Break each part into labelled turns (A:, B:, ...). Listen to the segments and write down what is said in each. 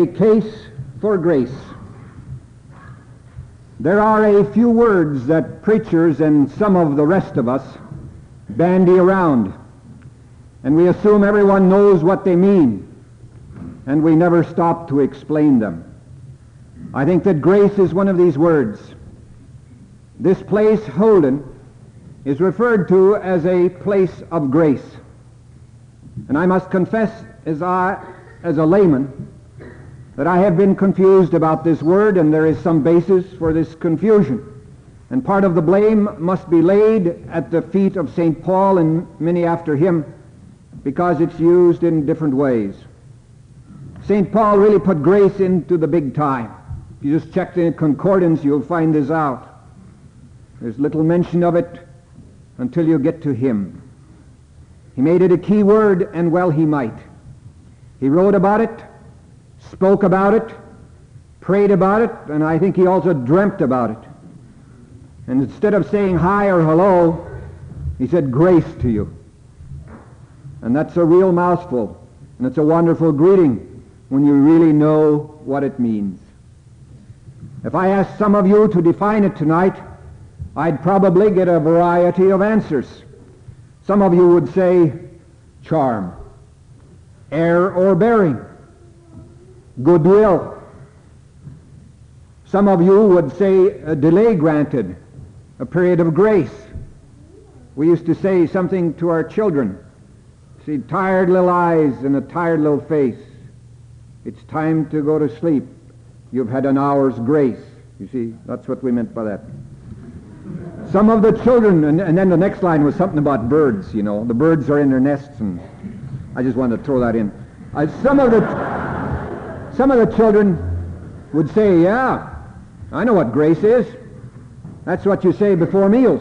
A: case for grace. There are a few words that preachers and some of the rest of us bandy around, and we assume everyone knows what they mean, and we never stop to explain them. I think that grace is one of these words. This place, Holden, is referred to as a place of grace. And I must confess, as a layman, that I have been confused about this word, and there is some basis for this confusion. And part of the blame must be laid at the feet of St. Paul and many after him, because it's used in different ways. St. Paul really put grace into the big time. If you just check the concordance, you'll find this out. There's little mention of it until you get to him. He made it a key word, and well he might. He wrote about it, spoke about it, prayed about it, and I think he also dreamt about it. And instead of saying hi or hello, he said grace to you. And that's a real mouthful, and it's a wonderful greeting when you really know what it means. If I asked some of you to define it tonight, I'd probably get a variety of answers. Some of you would say charm, air or bearing, goodwill. Some of you would say a delay granted, a period of grace. We used to say something to our children. See tired little eyes and a tired little face. It's time to go to sleep. You've had an hour's grace. You see, that's what we meant by that. Some of the children, and then the next line was something about birds, you know. The birds are in their nests, and I just wanted to throw that in. Some of the children would say, yeah, I know what grace is. That's what you say before meals.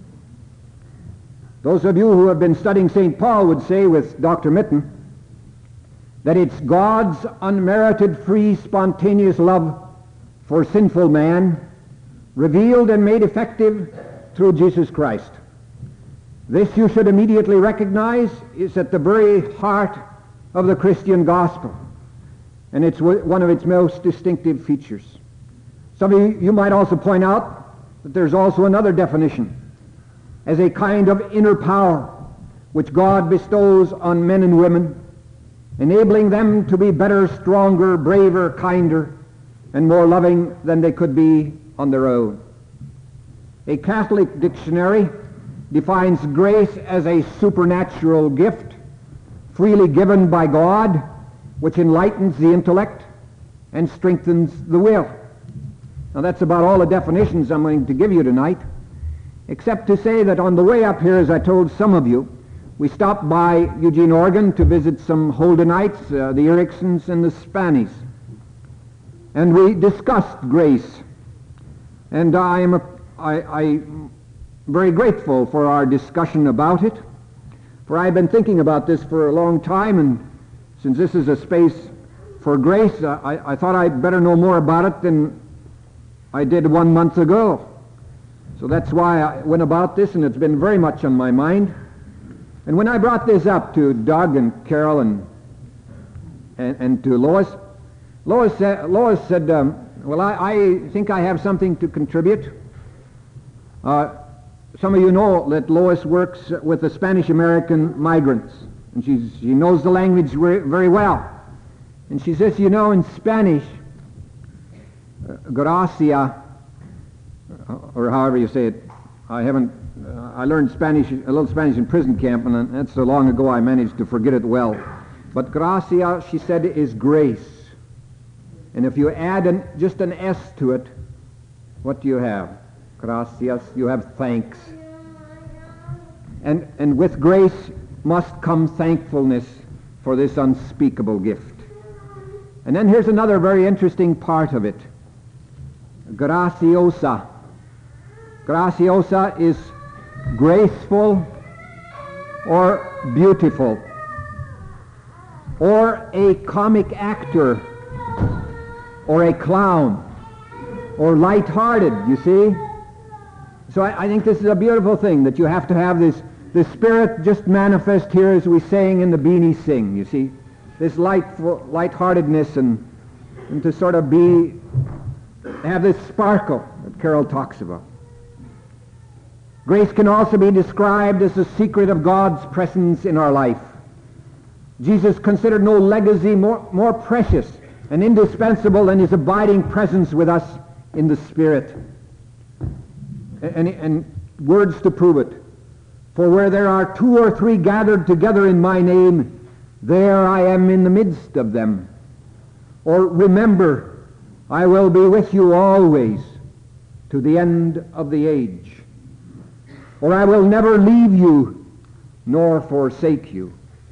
A: Those of you who have been studying St. Paul would say with Dr. Mitten that it's God's unmerited, free, spontaneous love for sinful man, revealed and made effective through Jesus Christ. This you should immediately recognize is at the very heart of the Christian gospel, and it's one of its most distinctive features. Some of you might also point out that there's also another definition as a kind of inner power which God bestows on men and women, enabling them to be better, stronger, braver, kinder, and more loving than they could be on their own. A Catholic dictionary defines grace as a supernatural gift freely given by God, which enlightens the intellect and strengthens the will. Now that's about all the definitions I'm going to give you tonight, except to say that on the way up here, as I told some of you, we stopped by Eugene, Oregon to visit some Holdenites, the Ericksons and the Spannies. And we discussed grace. And I'm very grateful for our discussion about it, for I've been thinking about this for a long time, and since this is a space for grace, I thought I'd better know more about it than I did 1 month ago. So that's why I went about this, and it's been very much on my mind. And when I brought this up to Doug and Carol and to Lois said, well, I think I have something to contribute. Some of you know that Lois works with the Spanish-American migrants, and she knows the language very well. And she says, you know, in Spanish, gracia, or however you say it, I learned Spanish, a little Spanish in prison camp, and that's so long ago I managed to forget it well. But gracia, she said, is grace. And if you add just an S to it, what do you have? Gracias, you have thanks. And with grace must come thankfulness for this unspeakable gift. And then here's another very interesting part of it. Graciosa. Graciosa is graceful or beautiful, or a comic actor, or a clown, or light-hearted, you see. So I think this is a beautiful thing, that you have to have this spirit just manifest here as we sang in the Beanie Sing, you see. This light-heartedness and and to sort of have this sparkle that Carol talks about. Grace can also be described as the secret of God's presence in our life. Jesus considered no legacy more precious and indispensable than his abiding presence with us in the Spirit. And words to prove it. For where there are 2 or 3 gathered together in my name, there I am in the midst of them. Or remember, I will be with you always to the end of the age. Or I will never leave you nor forsake you.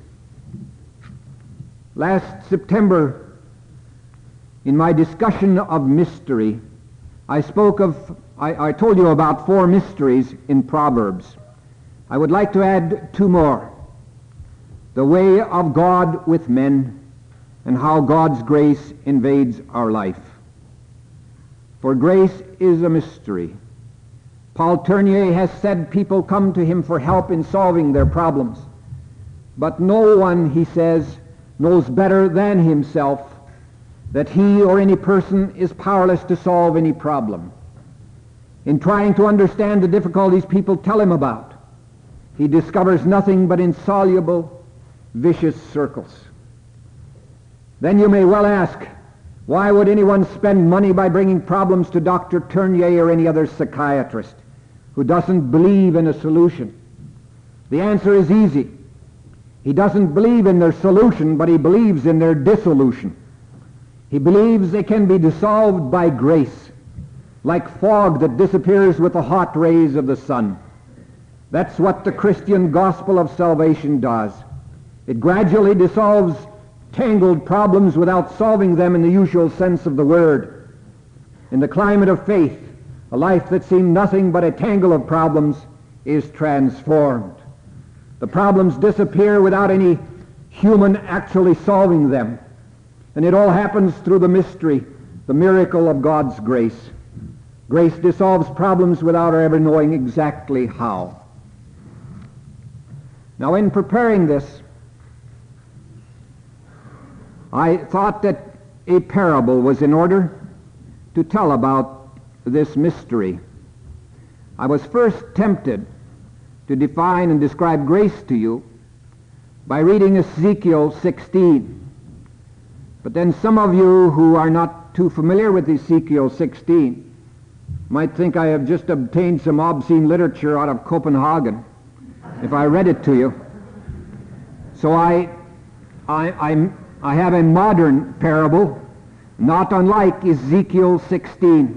A: Last September, in my discussion of mystery, I told you about 4 mysteries in Proverbs. I would like to add 2 more. The way of God with men, and how God's grace invades our life. For grace is a mystery. Paul Tournier has said people come to him for help in solving their problems. But no one, he says, knows better than himself that he or any person is powerless to solve any problem. In trying to understand the difficulties people tell him about, he discovers nothing but insoluble, vicious circles. Then you may well ask, why would anyone spend money by bringing problems to Dr. Tournier or any other psychiatrist who doesn't believe in a solution? The answer is easy. He doesn't believe in their solution, but he believes in their dissolution. He believes they can be dissolved by grace, like fog that disappears with the hot rays of the sun. That's what the Christian gospel of salvation does. It gradually dissolves tangled problems without solving them in the usual sense of the word. In the climate of faith, a life that seemed nothing but a tangle of problems is transformed. The problems disappear without any human actually solving them. And it all happens through the mystery, the miracle of God's grace. Grace dissolves problems without our ever knowing exactly how. Now, in preparing this, I thought that a parable was in order to tell about this mystery. I was first tempted to define and describe grace to you by reading Ezekiel 16. But then some of you who are not too familiar with Ezekiel 16 might think I have just obtained some obscene literature out of Copenhagen if I read it to you. So I have a modern parable, not unlike Ezekiel 16.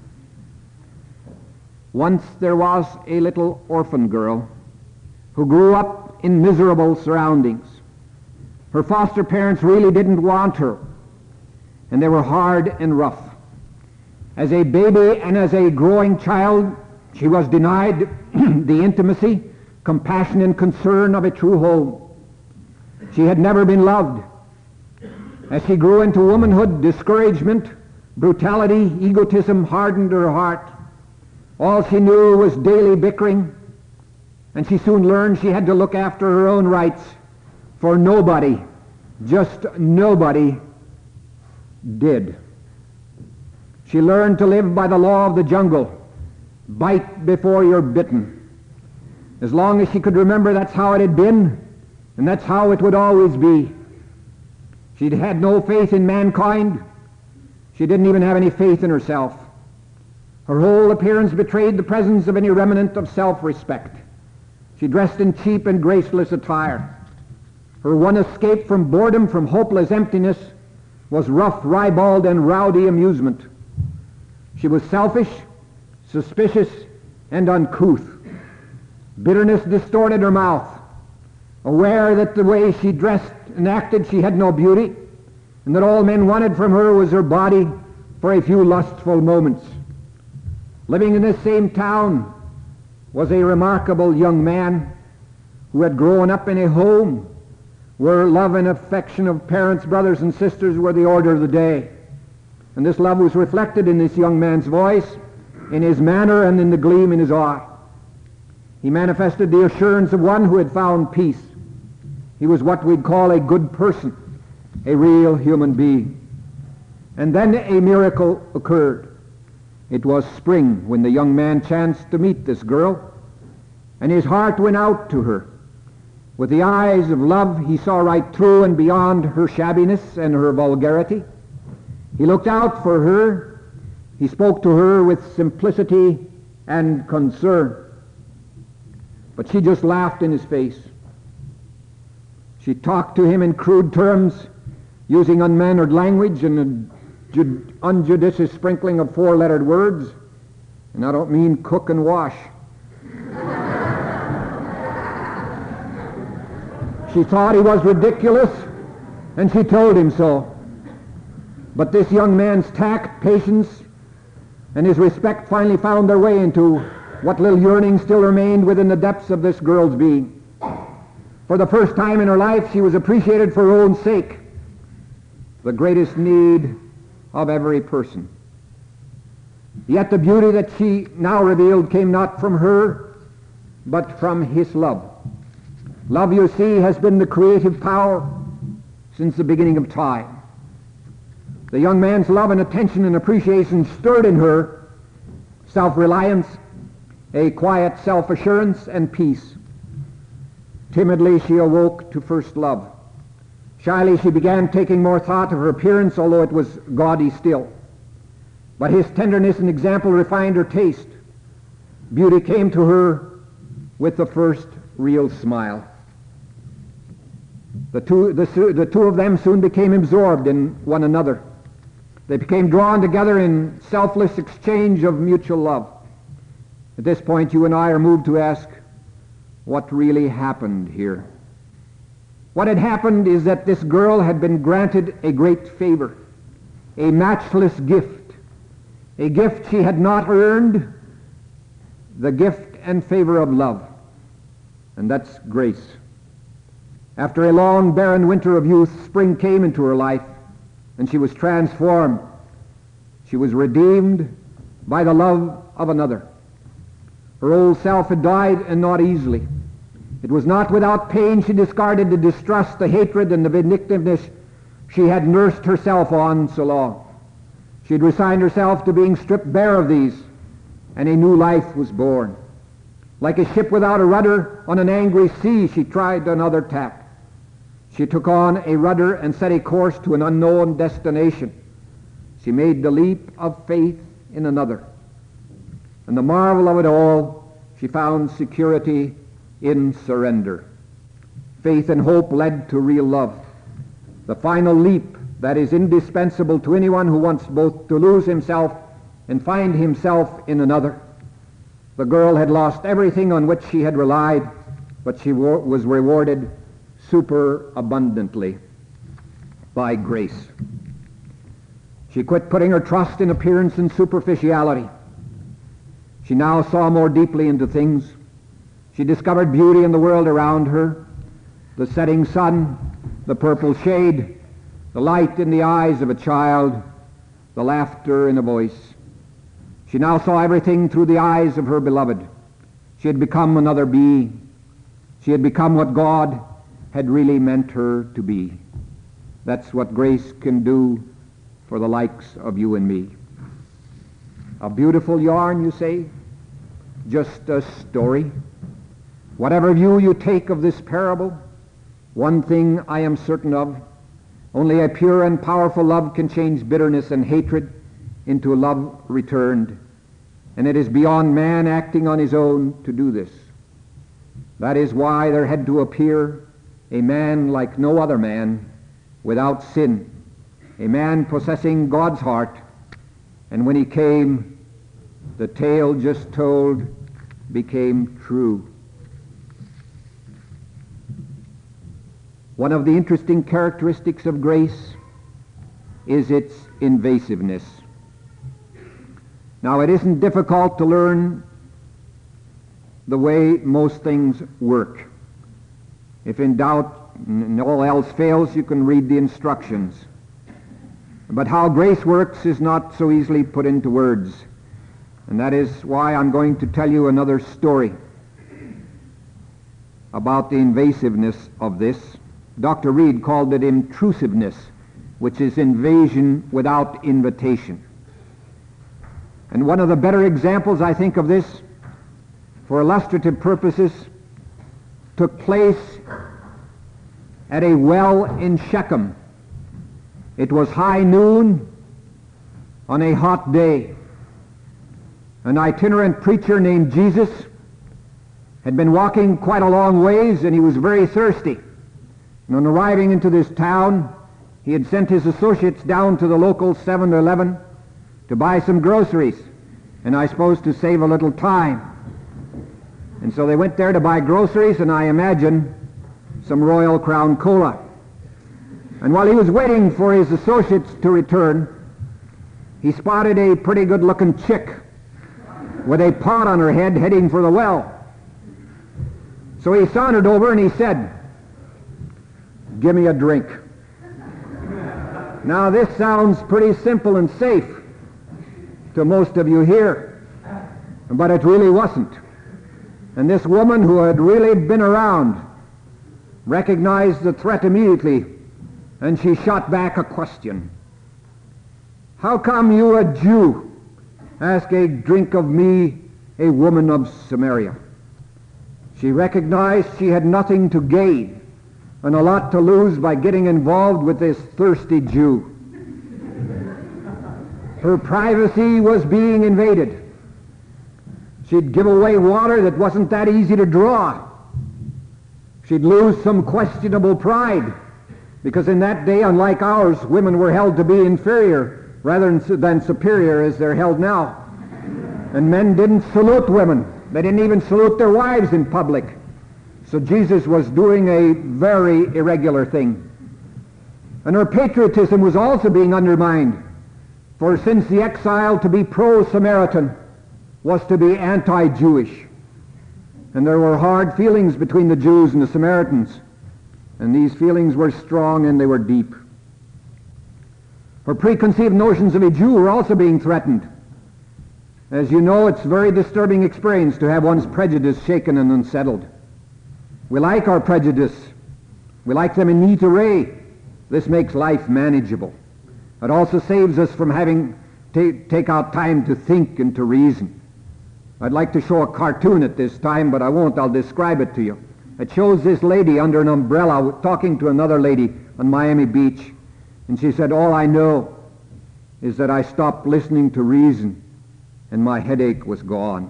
A: Once there was a little orphan girl who grew up in miserable surroundings. Her foster parents really didn't want her, and they were hard and rough. As a baby and as a growing child, she was denied the intimacy, compassion, and concern of a true home. She had never been loved. As she grew into womanhood, discouragement, brutality, egotism hardened her heart. All she knew was daily bickering, and she soon learned she had to look after her own rights, for nobody, just nobody, did. She learned to live by the law of the jungle. Bite before you're bitten. As long as she could remember, that's how it had been, and that's how it would always be. She'd had no faith in mankind. She didn't even have any faith in herself. Her whole appearance betrayed the presence of any remnant of self-respect. She dressed in cheap and graceless attire. Her one escape from boredom, from hopeless emptiness, was rough, ribald, and rowdy amusement. She was selfish, suspicious, and uncouth. Bitterness distorted her mouth. Aware that the way she dressed and acted she had no beauty, and that all men wanted from her was her body for a few lustful moments. Living in this same town was a remarkable young man who had grown up in a home where love and affection of parents, brothers, and sisters were the order of the day. And this love was reflected in this young man's voice, in his manner, and in the gleam in his eye. He manifested the assurance of one who had found peace. He was what we'd call a good person, a real human being. And then a miracle occurred. It was spring when the young man chanced to meet this girl, and his heart went out to her. With the eyes of love, he saw right through and beyond her shabbiness and her vulgarity. He looked out for her. He spoke to her with simplicity and concern. But she just laughed in his face. She talked to him in crude terms, using unmannered language and an unjudicious sprinkling of four-lettered words. And I don't mean cook and wash. She thought he was ridiculous, and she told him so. But this young man's tact, patience, and his respect finally found their way into what little yearning still remained within the depths of this girl's being. For the first time in her life, she was appreciated for her own sake, the greatest need of every person. Yet the beauty that she now revealed came not from her, but from his love. Love, you see, has been the creative power since the beginning of time. The young man's love and attention and appreciation stirred in her self-reliance, a quiet self-assurance, and peace. Timidly she awoke to first love. Shyly she began taking more thought of her appearance, although it was gaudy still. But his tenderness and example refined her taste. Beauty came to her with the first real smile. The two of them soon became absorbed in one another. They became drawn together in selfless exchange of mutual love. At this point, you and I are moved to ask, what really happened here? What had happened is that this girl had been granted a great favor, a matchless gift, a gift she had not earned, the gift and favor of love, and that's grace. After a long, barren winter of youth, spring came into her life, and she was transformed. She was redeemed by the love of another. Her old self had died, and not easily. It was not without pain she discarded the distrust, the hatred, and the vindictiveness she had nursed herself on so long. She had resigned herself to being stripped bare of these, and a new life was born. Like a ship without a rudder on an angry sea, she tried another tack. She took on a rudder and set a course to an unknown destination. She made the leap of faith in another. And the marvel of it all, she found security in surrender. Faith and hope led to real love. The final leap that is indispensable to anyone who wants both to lose himself and find himself in another. The girl had lost everything on which she had relied, but she was rewarded superabundantly by grace. She quit putting her trust in appearance and superficiality. She now saw more deeply into things. She discovered beauty in the world around her, the setting sun, the purple shade, the light in the eyes of a child, the laughter in a voice. She now saw everything through the eyes of her beloved. She had become another being. She had become what God had really meant her to be. That's what grace can do for the likes of you and me. A beautiful yarn, you say? Just a story? Whatever view you take of this parable, one thing I am certain of: only a pure and powerful love can change bitterness and hatred into love returned. And it is beyond man acting on his own to do this. That is why there had to appear a man like no other man, without sin, a man possessing God's heart. And when he came, the tale just told became true. One of the interesting characteristics of grace is its invasiveness. Now, it isn't difficult to learn the way most things work. If in doubt and all else fails, you can read the instructions. But how grace works is not so easily put into words. And that is why I'm going to tell you another story about the invasiveness of this. Dr. Reed called it intrusiveness, which is invasion without invitation. And one of the better examples, I think, of this, for illustrative purposes, took place at a well in Shechem. It was high noon on a hot day. An itinerant preacher named Jesus had been walking quite a long ways, and he was very thirsty. And on arriving into this town, he had sent his associates down to the local 7-Eleven to buy some groceries, and I suppose to save a little time. And so they went there to buy groceries, and I imagine some Royal Crown Cola. And while he was waiting for his associates to return, he spotted a pretty good-looking chick with a pot on her head heading for the well. So he sauntered over and he said, "Give me a drink." Now this sounds pretty simple and safe to most of you here, but it really wasn't. And this woman, who had really been around, recognized the threat immediately, and she shot back a question. "How come you, a Jew, ask a drink of me, a woman of Samaria?" She recognized she had nothing to gain and a lot to lose by getting involved with this thirsty Jew. Her privacy was being invaded. She'd give away water that wasn't that easy to draw. She'd lose some questionable pride, because in that day, unlike ours, women were held to be inferior rather than superior as they're held now. And men didn't salute women. They didn't even salute their wives in public. So Jesus was doing a very irregular thing. And her patriotism was also being undermined. For since the exile, to be pro-Samaritan was to be anti-Jewish. And there were hard feelings between the Jews and the Samaritans. And these feelings were strong and they were deep. Her preconceived notions of a Jew were also being threatened. As you know, it's a very disturbing experience to have one's prejudice shaken and unsettled. We like our prejudice. We like them in neat array. This makes life manageable. It also saves us from having to take out time to think and to reason. I'd like to show a cartoon at this time, but I won't. I'll describe it to you. It shows this lady under an umbrella talking to another lady on Miami Beach. And she said, "All I know is that I stopped listening to reason and my headache was gone."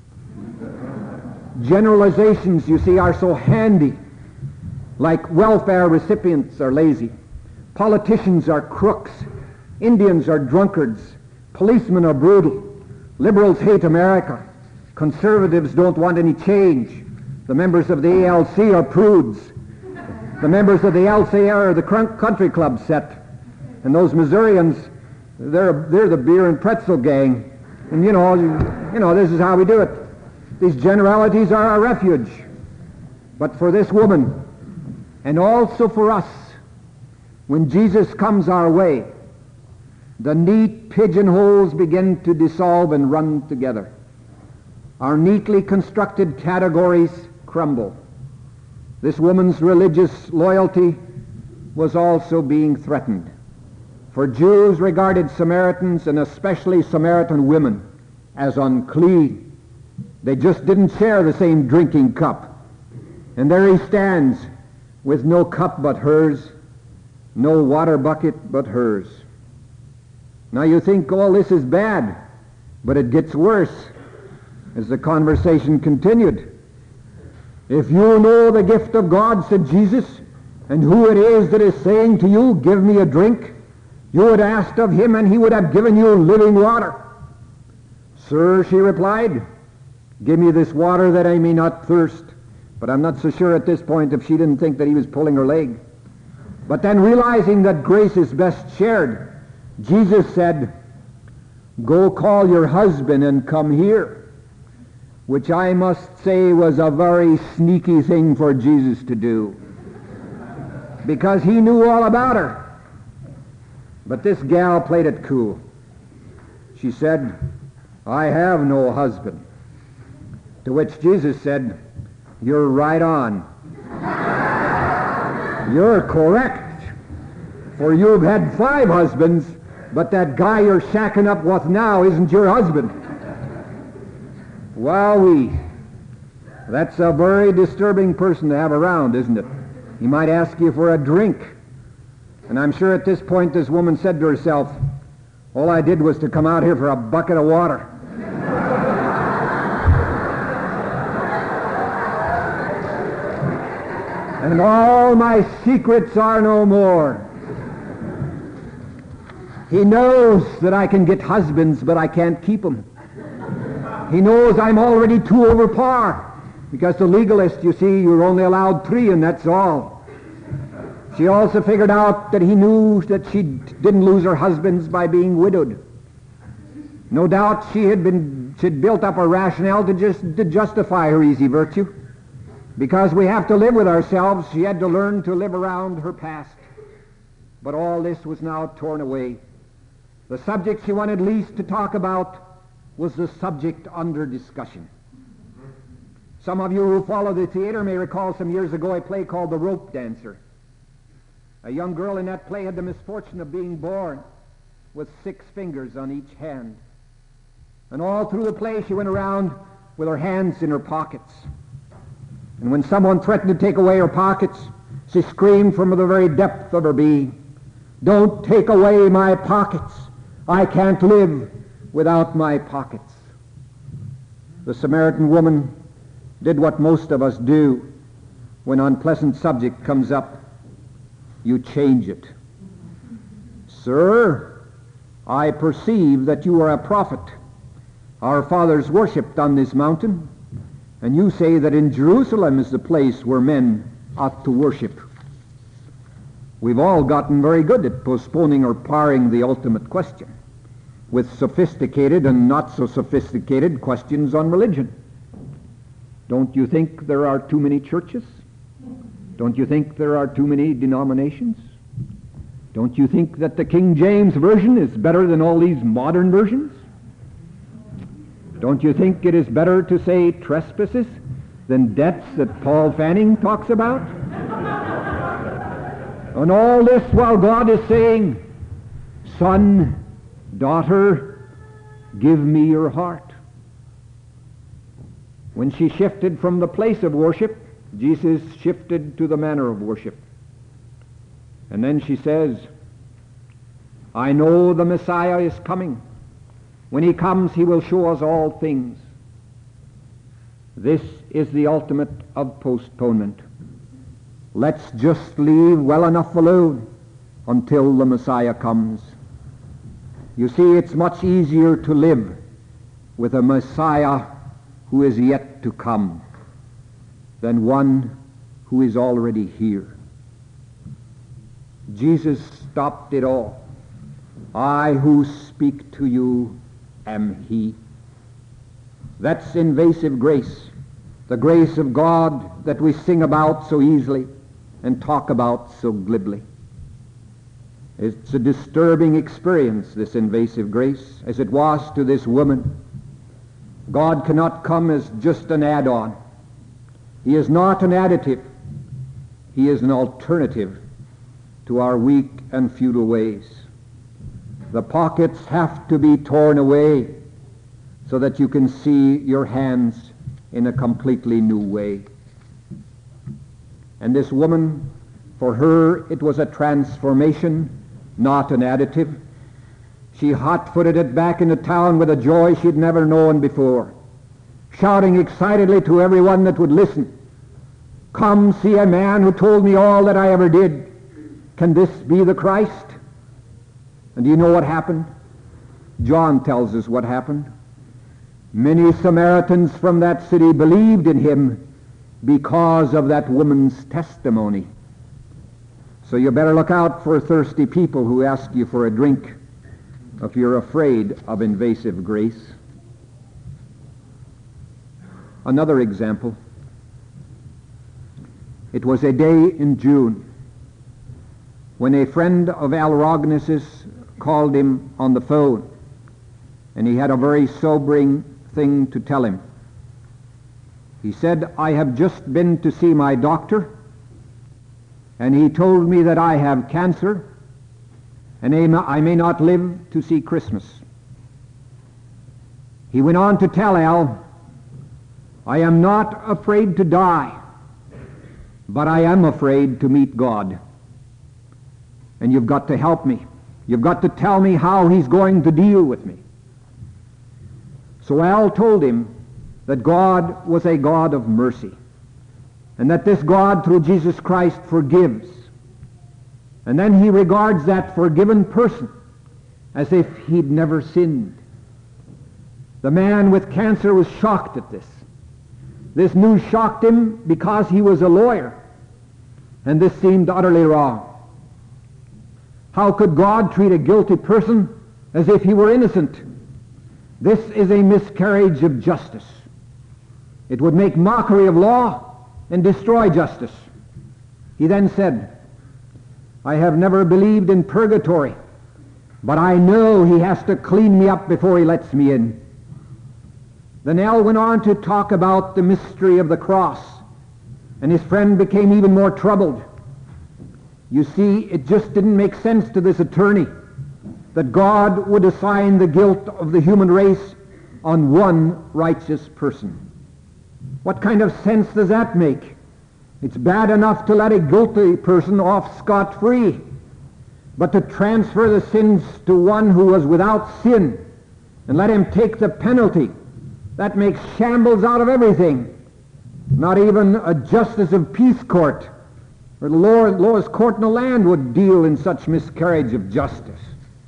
A: Generalizations, you see, are so handy. Like welfare recipients are lazy. Politicians are crooks. Indians are drunkards. Policemen are brutal. Liberals hate America. Conservatives don't want any change. The members of the ALC are prudes. The members of the LCR are the country club set. And those Missourians, they're the beer and pretzel gang. And you know, this is how we do it. These generalities are our refuge. But for this woman, and also for us, when Jesus comes our way, the neat pigeonholes begin to dissolve and run together. Our neatly constructed categories crumble. This woman's religious loyalty was also being threatened. For Jews regarded Samaritans, and especially Samaritan women, as unclean. They just didn't share the same drinking cup. And there he stands, with no cup but hers, no water bucket but hers. Now you think all this is bad, but it gets worse as the conversation continued. "If you know the gift of God," said Jesus, "and who it is that is saying to you, 'Give me a drink,' you would ask of him, and he would have given you living water." "Sir," she replied, "give me this water that I may not thirst." But I'm not so sure at this point if she didn't think that he was pulling her leg. But then, realizing that grace is best shared, Jesus said, "Go call your husband and come here," which I must say was a very sneaky thing for Jesus to do, because he knew all about her. But this gal played it cool. She said, "I have no husband." To which Jesus said, "You're right on. You're correct. For you've had 5 husbands, but that guy you're shacking up with now isn't your husband. Wowee. That's a very disturbing person to have around, isn't it? He might ask you for a drink. And I'm sure at this point this woman said to herself, all I did was to come out here for a bucket of water. And all my secrets are no more. He knows that I can get husbands, but I can't keep them. He knows I'm already 2 over par, because the legalist, you see, you're only allowed 3, and that's all. She also figured out that he knew that she didn't lose her husbands by being widowed. No doubt she'd built up a rationale to justify her easy virtue. Because we have to live with ourselves, she had to learn to live around her past. But all this was now torn away. The subject she wanted least to talk about was the subject under discussion. Some of you who follow the theater may recall some years ago a play called The Rope Dancer. A young girl in that play had the misfortune of being born with 6 fingers on each hand. And all through the play she went around with her hands in her pockets. And when someone threatened to take away her pockets, she screamed from the very depth of her being, "Don't take away my pockets. I can't live without my pockets." The Samaritan woman did what most of us do when an unpleasant subject comes up. You change it. "Sir, I perceive that you are a prophet. Our fathers worshipped on this mountain, and you say that in Jerusalem is the place where men ought to worship." We've all gotten very good at postponing or parring the ultimate question with sophisticated and not so sophisticated questions on religion. Don't you think there are too many churches? Don't you think there are too many denominations? Don't you think that the King James Version is better than all these modern versions? Don't you think it is better to say trespasses than debts that Paul Fanning talks about? And all this while God is saying, "Son, daughter, give me your heart." When she shifted from the place of worship, Jesus shifted to the manner of worship. And then she says, "I know the Messiah is coming. When he comes, he will show us all things." This is the ultimate of postponement. Let's just leave well enough alone until the Messiah comes. You see, it's much easier to live with a Messiah who is yet to come than one who is already here. Jesus stopped it all. "I who speak to you am he." That's invasive grace, the grace of God that we sing about so easily and talk about so glibly. It's a disturbing experience, this invasive grace, as it was to this woman. God cannot come as just an add-on. He is not an additive. He is an alternative to our weak and futile ways. The pockets have to be torn away so that you can see your hands in a completely new way. And this woman, for her, it was a transformation, not an additive. She hot-footed it back into town with a joy she'd never known before, shouting excitedly to everyone that would listen, "Come see a man who told me all that I ever did. Can this be the Christ?" And do you know what happened? John tells us what happened. Many Samaritans from that city believed in him because of that woman's testimony. So you better look out for thirsty people who ask you for a drink if you're afraid of invasive grace. Another example. It was a day in June when a friend of Al Rognus's called him on the phone, and he had a very sobering thing to tell him. He said, "I have just been to see my doctor, and he told me that I have cancer, and I may not live to see Christmas. He went on to tell Al, I am not afraid to die, but I am afraid to meet God. And you've got to help me. You've got to tell me how he's going to deal with me. So Al told him that God was a God of mercy, and that this God, through Jesus Christ, forgives. And then he regards that forgiven person as if he'd never sinned. The man with cancer was shocked at this. This news shocked him because he was a lawyer, and this seemed utterly wrong. How could God treat a guilty person as if he were innocent? This is a miscarriage of justice. It would make mockery of law and destroy justice. He then said, I have never believed in purgatory, but I know he has to clean me up before he lets me in. Then Al went on to talk about the mystery of the cross, and his friend became even more troubled. You see, it just didn't make sense to this attorney that God would assign the guilt of the human race on one righteous person. What kind of sense does that make? It's bad enough to let a guilty person off scot-free, but to transfer the sins to one who was without sin and let him take the penalty, that makes shambles out of everything. Not even a justice of peace court or the lowest court in the land would deal in such miscarriage of justice.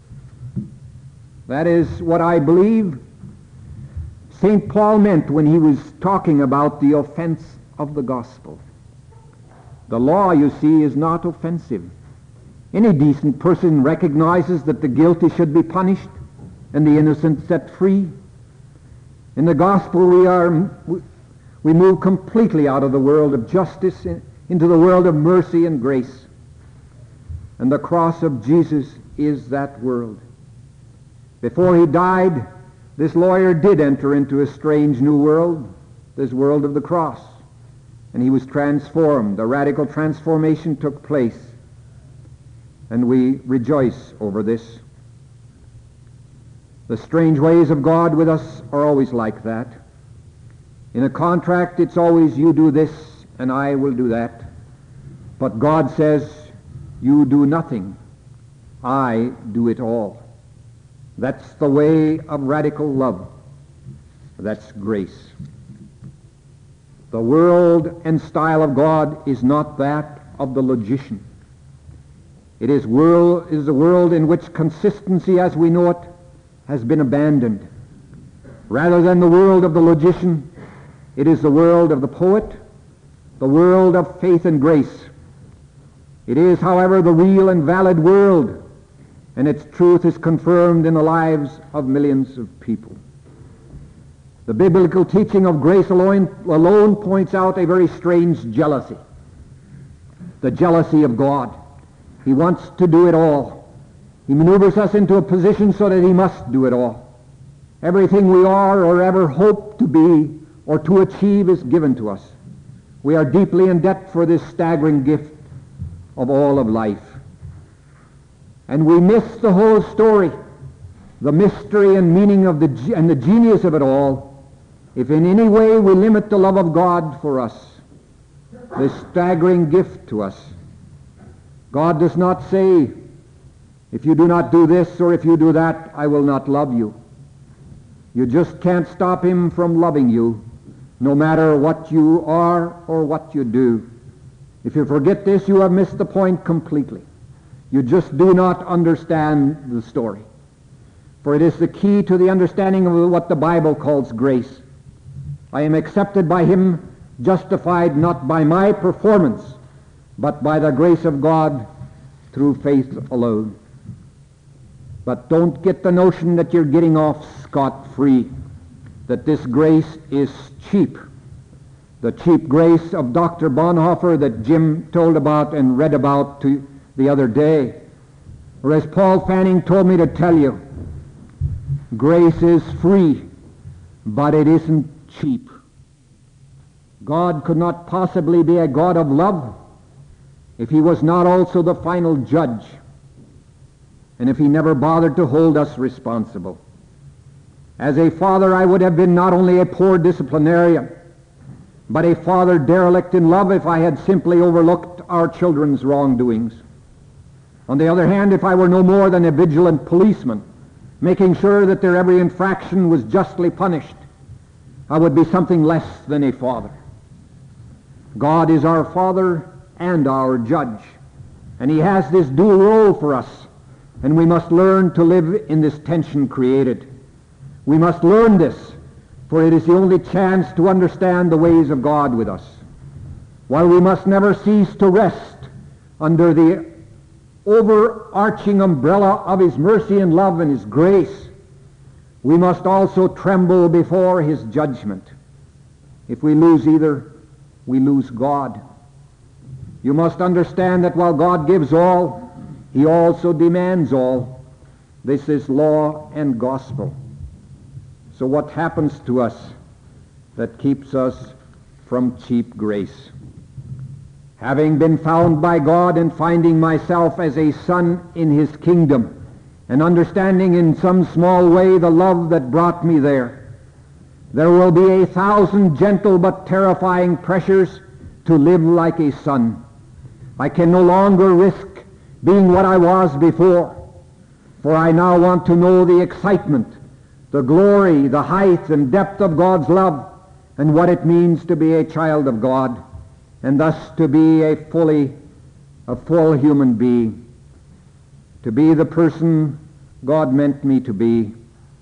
A: That is what I believe St. Paul meant when he was talking about the offense of the gospel. The law, you see, is not offensive. Any decent person recognizes that the guilty should be punished and the innocent set free. In the gospel, we move completely out of the world of justice into the world of mercy and grace. And the cross of Jesus is that world. Before he died, this lawyer did enter into a strange new world, this world of the cross. And he was transformed. A radical transformation took place. And we rejoice over this. The strange ways of God with us are always like that. In a contract, it's always you do this and I will do that. But God says, you do nothing, I do it all. That's the way of radical love. That's grace. The world and style of God is not that of the logician. It is a world in which consistency as we know it has been abandoned. Rather than the world of the logician, it is the world of the poet, the world of faith and grace. It is, however, the real and valid world, and its truth is confirmed in the lives of millions of people. The biblical teaching of grace alone points out a very strange jealousy. The jealousy of God. He wants to do it all. He maneuvers us into a position so that he must do it all. Everything we are or ever hope to be or to achieve is given to us. We are deeply in debt for this staggering gift of all of life. And we miss the whole story, the mystery and meaning of and the genius of it all, if in any way we limit the love of God for us, this staggering gift to us. God does not say, if you do not do this or if you do that, I will not love you. You just can't stop him from loving you, no matter what you are or what you do. If you forget this, you have missed the point completely. You just do not understand the story. For it is the key to the understanding of what the Bible calls grace. I am accepted by him, justified not by my performance, but by the grace of God through faith alone. But don't get the notion that you're getting off scot-free, that this grace is cheap. The cheap grace of Dr. Bonhoeffer that Jim told about and read about the other day. Or as Paul Fanning told me to tell you, grace is free, but it isn't cheap. God could not possibly be a God of love if he was not also the final judge. and if he never bothered to hold us responsible. As a father, I would have been not only a poor disciplinarian, but a father derelict in love if I had simply overlooked our children's wrongdoings. On the other hand, if I were no more than a vigilant policeman, making sure that their every infraction was justly punished, I would be something less than a father. God is our Father and our Judge, and he has this dual role for us, and we must learn to live in this tension created. We must learn this, for it is the only chance to understand the ways of God with us. While we must never cease to rest under the overarching umbrella of his mercy and love and his grace, we must also tremble before his judgment. If we lose either, we lose God. You must understand that while God gives all, he also demands all. This is law and gospel. So what happens to us that keeps us from cheap grace? Having been found by God and finding myself as a son in his kingdom, and understanding in some small way the love that brought me there, there will be 1,000 gentle but terrifying pressures to live like a son. I can no longer risk being what I was before, for I now want to know the excitement, the glory, the height and depth of God's love, and what it means to be a child of God, and thus to be a full human being, to be the person God meant me to be.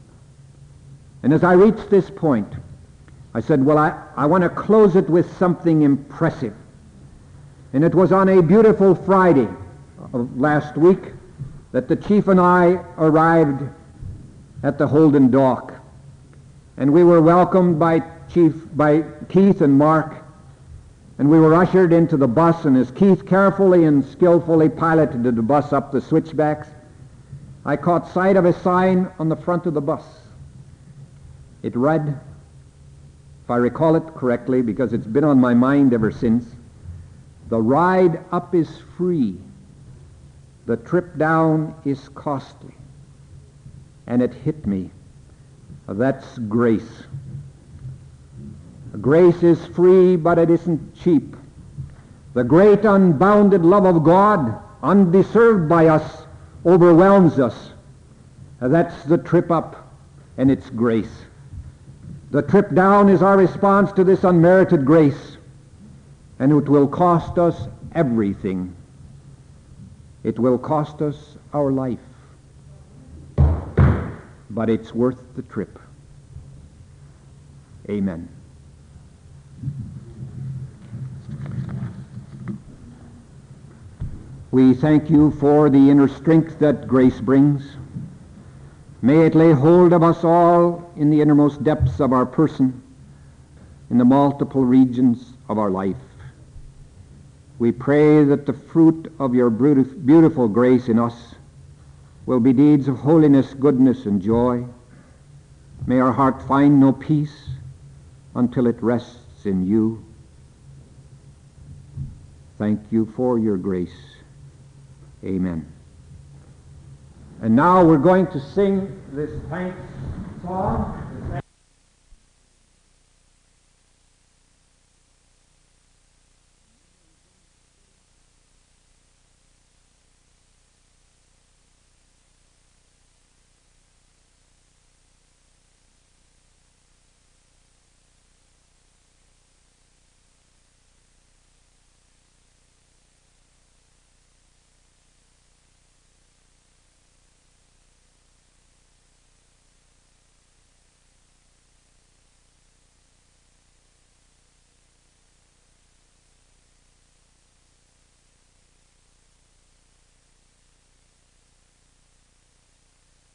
A: And as I reached this point, I said, well, I want to close it with something impressive. And it was on a beautiful Friday of last week that the chief and I arrived at the Holden dock. And we were welcomed by Keith and Mark, and we were ushered into the bus, and as Keith carefully and skillfully piloted the bus up the switchbacks, I caught sight of a sign on the front of the bus. It read, if I recall it correctly, because it's been on my mind ever since, "The ride up is free, the trip down is costly." And it hit me. That's grace. Grace is free, but it isn't cheap. The great unbounded love of God, undeserved by us, overwhelms us. That's the trip up, and it's grace. The trip down is our response to this unmerited grace, and it will cost us everything. It will cost us our life, but it's worth the trip. Amen. We thank you for the inner strength that grace brings. May it lay hold of us all in the innermost depths of our person, in the multiple regions of our life. We pray that the fruit of your beautiful grace in us will be deeds of holiness, goodness, and joy. May our heart find no peace until it rests in you. Thank you for your grace. Amen. And now we're going to sing this thanks song.